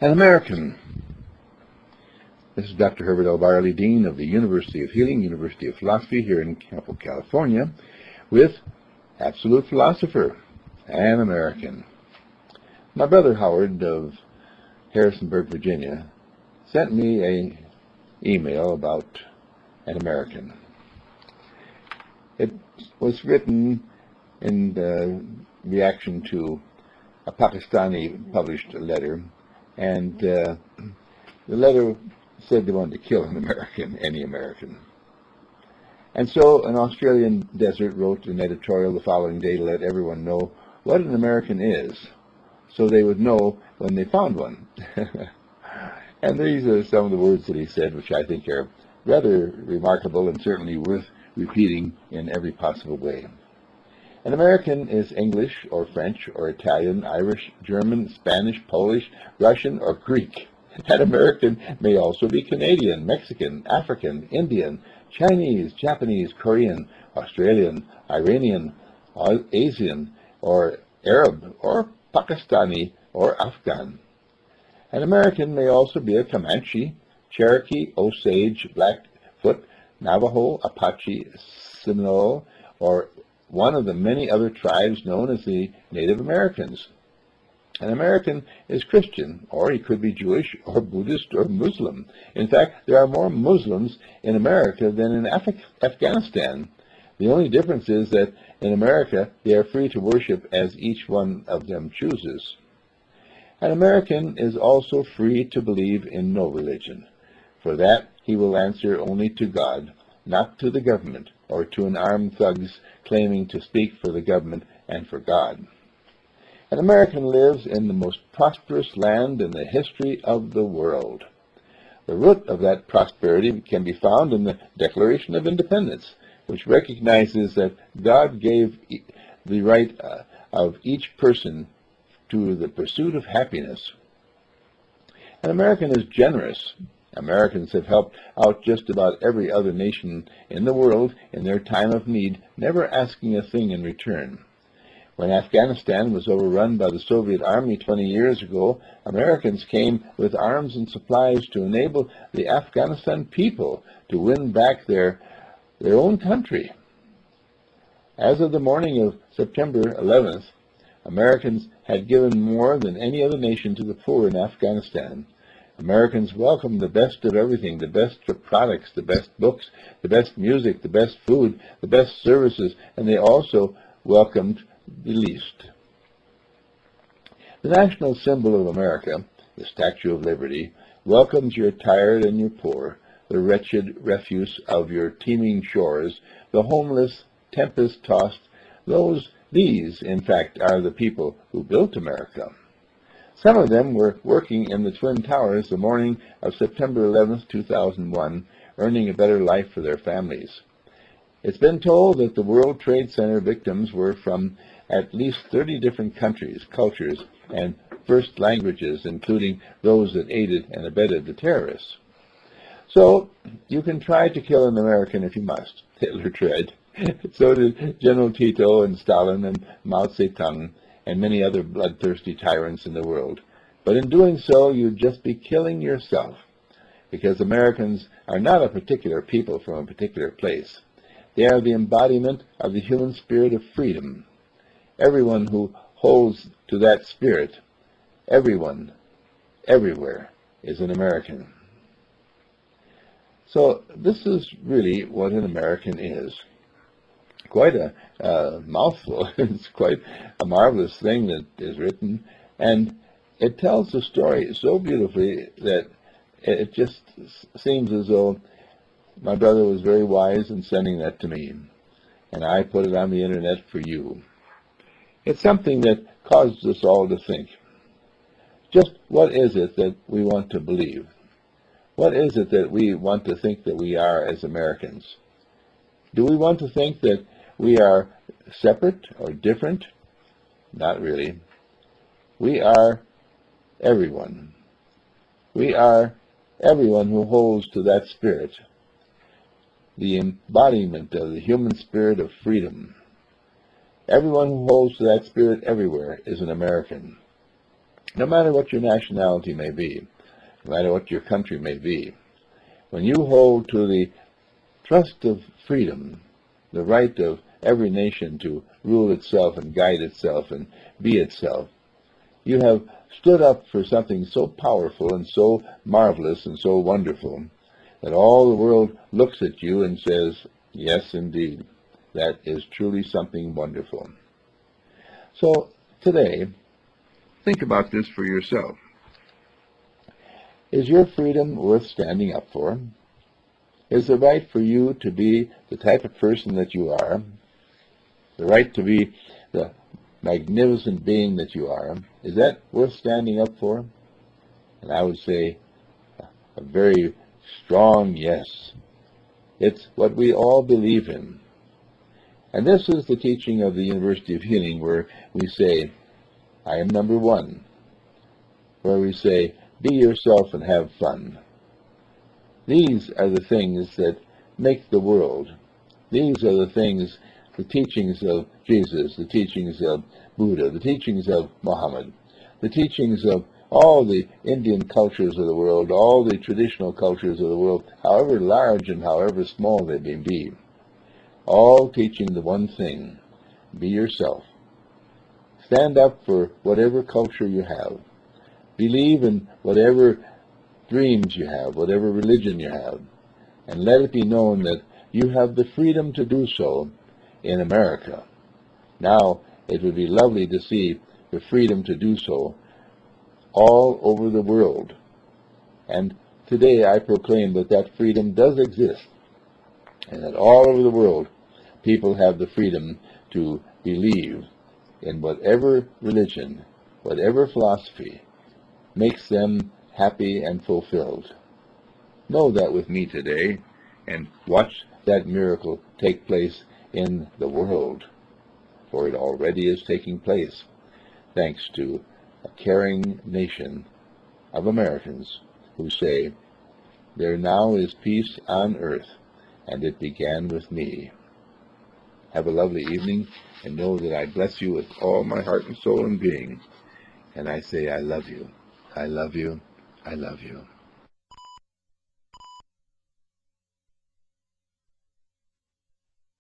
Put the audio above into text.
An American. This is Dr. Herbert L. Barley, Dean of the University of Healing, University of Philosophy here in Campo, California, with Absolute Philosopher, An American. My brother Howard of Harrisonburg, Virginia, sent me an email about An American. It was written in reaction to a Pakistani published letter, and the letter said they wanted to kill an American, any American. And so an Australian desert wrote an editorial the following day to let everyone know what an American is, so they would know when they found one. And these are some of the words that he said, which I think are rather remarkable and certainly worth repeating in every possible way. An American is English or French or Italian, Irish, German, Spanish, Polish, Russian, or Greek. An American may also be Canadian, Mexican, African, Indian, Chinese, Japanese, Korean, Australian, Iranian, Asian, or Arab, or Pakistani, or Afghan. An American may also be a Comanche, Cherokee, Osage, Blackfoot, Navajo, Apache, Seminole, or one of the many other tribes known as the Native Americans. An American is Christian, or he could be Jewish, or Buddhist, or Muslim. In fact, there are more Muslims in America than in Afghanistan. The only difference is that in America, they are free to worship as each one of them chooses. An American is also free to believe in no religion. For that, he will answer only to God, not to the government, or to an armed thugs claiming to speak for the government and for God. An American lives in the most prosperous land in the history of the world. The root of that prosperity can be found in the Declaration of Independence, which recognizes that God gave the right of each person to the pursuit of happiness. An American is generous. Americans have helped out just about every other nation in the world in their time of need, never asking a thing in return. When Afghanistan was overrun by the Soviet Army 20 years ago, Americans came with arms and supplies to enable the Afghanistan people to win back their own country. As of the morning of September 11th, Americans had given more than any other nation to the poor in Afghanistan. Americans welcomed the best of everything, the best of products, the best books, the best music, the best food, the best services, and they also welcomed the least. The national symbol of America, the Statue of Liberty, welcomes your tired and your poor, the wretched refuse of your teeming shores, the homeless, tempest-tossed. These, in fact, are the people who built America. Some of them were working in the Twin Towers the morning of September 11, 2001, earning a better life for their families. It's been told that the World Trade Center victims were from at least 30 different countries, cultures, and first languages, including those that aided and abetted the terrorists. So, you can try to kill an American if you must. Hitler tried. So did General Tito and Stalin and Mao Zedong and many other bloodthirsty tyrants in the world. But in doing so, you'd just be killing yourself, because Americans are not a particular people from a particular place. They are the embodiment of the human spirit of freedom. Everyone who holds to that spirit, everyone, everywhere, is an American. So this is really what an American is. Quite a mouthful. It's quite a marvelous thing that is written, and it tells the story so beautifully that it just seems as though my brother was very wise in sending that to me, and I put it on the internet for you. It's something that causes us all to think. Just what is it that we want to believe? What is it that we want to think that we are as Americans? Do we want to think that we are separate or different? Not really. We are everyone. We are everyone who holds to that spirit, the embodiment of the human spirit of freedom. Everyone who holds to that spirit everywhere is an American. no matter what your nationality may be, no matter what your country may be, when you hold to the trust of freedom, the right of every nation to rule itself and guide itself and be itself, you have stood up for something so powerful and so marvelous and so wonderful that all the world looks at you and says, yes, indeed, that is truly something wonderful. So today, think about this for yourself. Is your freedom worth standing up for? Is the right for you to be the type of person that you are, the right to be the magnificent being that you are, is that worth standing up for? And I would say a very strong yes. It's what we all believe in. And this is the teaching of the University of Healing, where we say, I am number one, where we say, be yourself and have fun. These are the things that make the world. These are the things, the teachings of Jesus, the teachings of Buddha, the teachings of Muhammad, the teachings of all the Indian cultures of the world, all the traditional cultures of the world, however large and however small they may be, all teaching the one thing: be yourself. Stand up for whatever culture you have. Believe in whatever dreams you have, whatever religion you have, and let it be known that you have the freedom to do so in America. Now, it would be lovely to see the freedom to do so all over the world. And today I proclaim that that freedom does exist, and that all over the world people have the freedom to believe in whatever religion, whatever philosophy makes them happy and fulfilled. Know that with me today, and watch that miracle take place in the world, for it already is taking place, thanks to a caring nation of Americans who say, there now is peace on earth, and it began with me. Have a lovely evening, and know that I bless you with all my heart and soul and being. And I say, I love you. I love you. I love you.